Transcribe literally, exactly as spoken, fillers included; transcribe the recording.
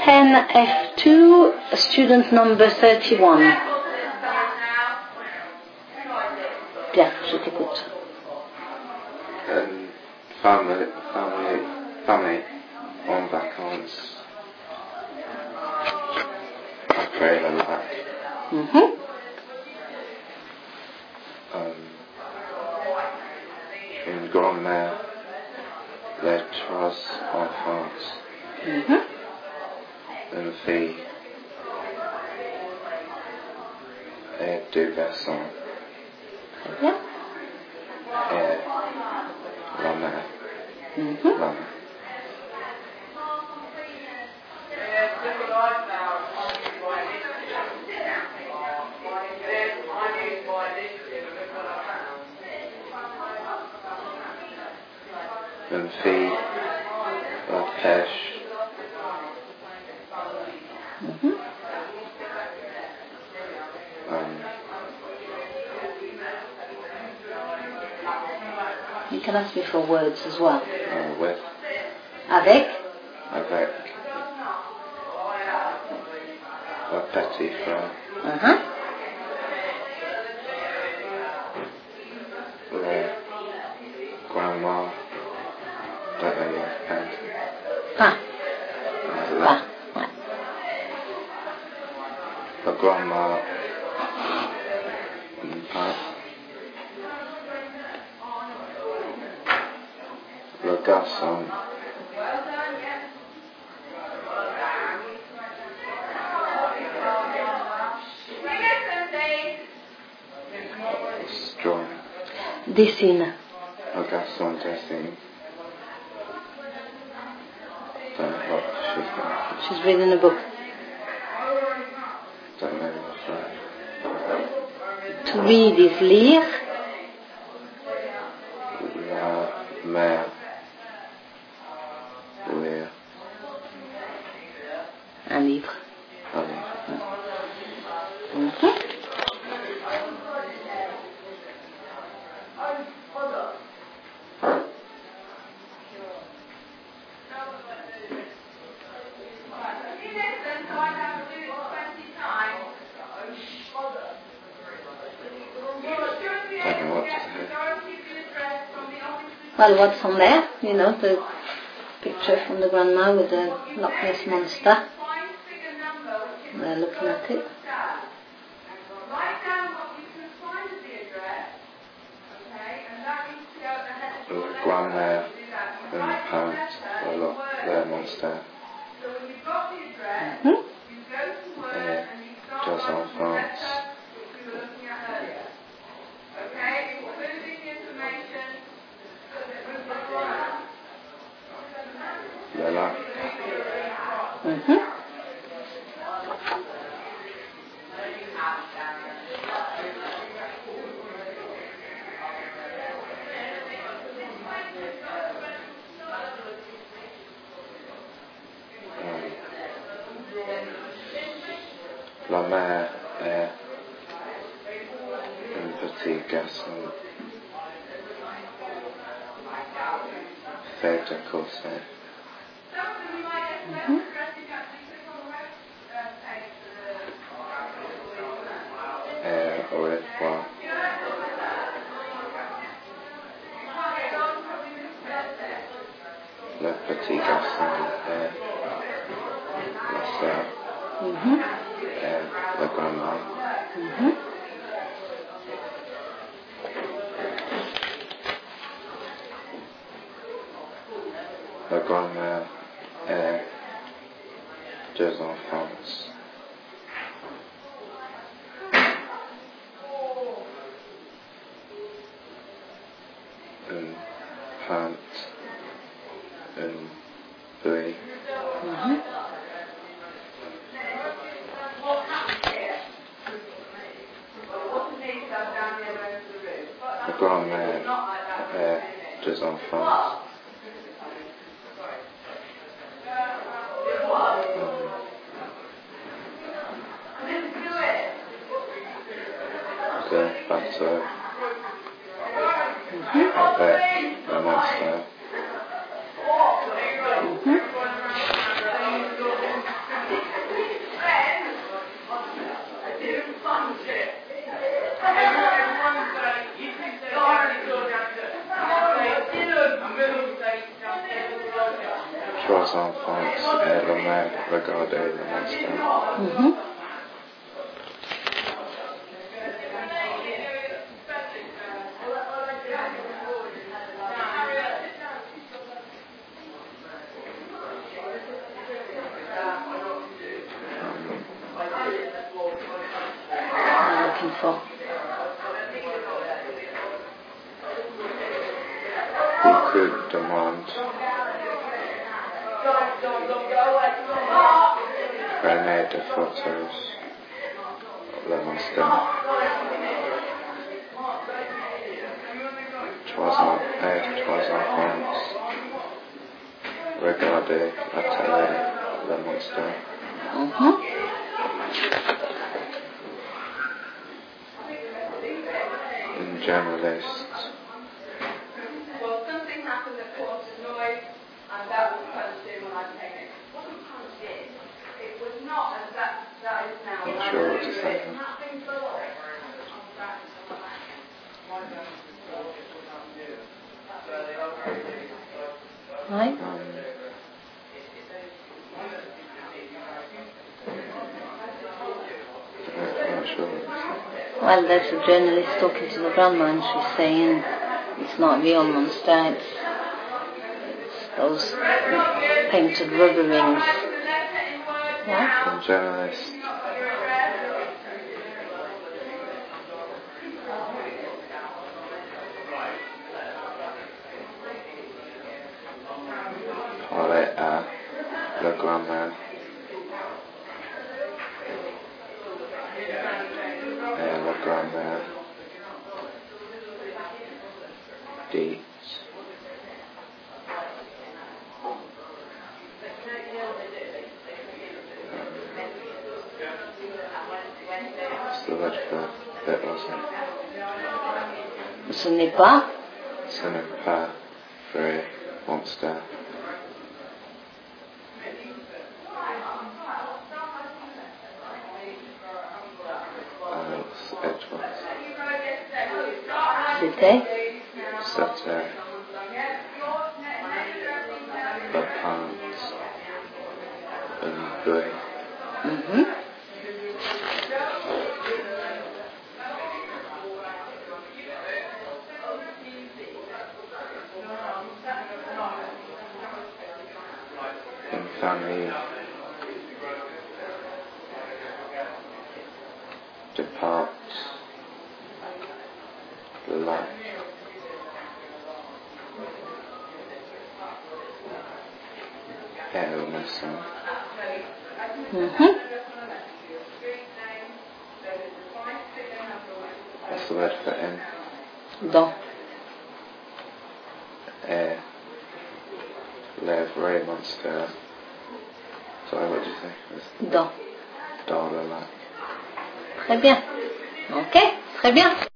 ten F two, student number thirty-one. Bien, je t'écoute. Um, family, family, family en vacances. Après le lac. Mm-hmm. Um, une grand-mère, les trois enfants. Mm-hmm. Une fille et deux garçons. Très bien. Et la mère. Mm-hmm. La mère. Une fille, la pêche. Mm-hmm. Um, You can ask me for words as well. uh, with, Avec. avec, a petit frère. Uh-huh. Le grandma de la peinte. Pas. La, Pas. Ouais. la grandma peinte. Le garçon. Drawing. Dessine. Le garçon dessine. Don't know what she's doing. She's reading a book. Don't know what's that. To read is lire. La mère. Lire. Un livre. Un livre. Mm-hmm. Don't know what to say. Well, what's on there? You know, the picture from the grandma with the Loch Ness monster. They're looking at it. Le grand-mère, une peinte, le Loch Ness monster. Mm-hmm. Et deux enfants. Le lac. Mm-hmm. La mère est un petit garçon fait de corset. Mm-hmm. Et au revoir. Le petit garçon est la sœur Mm-hmm. et la grand-mère. Mm-hmm. La grand-mère et deux enfants. Une peinte, une feuille. Mm-hmm. La grand-mère et deux enfants. Le bateau avec le monstre. Mm-hmm. Trois enfants et la mère regardaient le monstre. Mhm. I'm looking for. Beaucoup demandent prenez des photos le monstre. Trois ans et trois enfants regardaient la télé le monstre. Mhm. Un journaliste Well, something happened that caused a noise, and that was punched in when I came in. It wasn't punched in. It was not, and that, that is now. not sure what to say. Right. Um, I'm not sure what to say. Well, there's a journalist talking to the grandma and she's saying it's not real monster, it's, it's those painted rubber rings. Yeah? Un journalist parlait à la grand-mère et la grand-mère dit ça va être fait aussi. Ce n'est pas. Ce n'est pas vrai monstre. Alex Edwards. C'était. C'était le pont une bulle. Mhm. Une famille départ le lac. Et une maison. Mhm. Ça va être fait un Dans. et les vrais monstres. Sorry, what did you say? Dans. Dans le lac. Très bien. Ok, très bien.